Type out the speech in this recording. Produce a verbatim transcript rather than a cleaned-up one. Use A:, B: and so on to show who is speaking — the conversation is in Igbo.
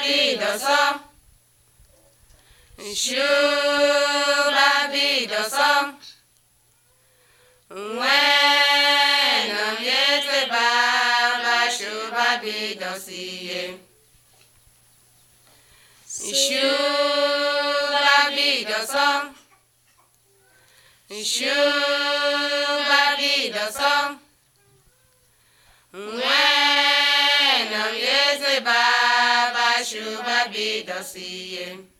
A: bidoso shuba bidoso wena myetwe baba shuba bidosiye shuba bidoso shuba bidoso wena myetwe baba shuba bidosiye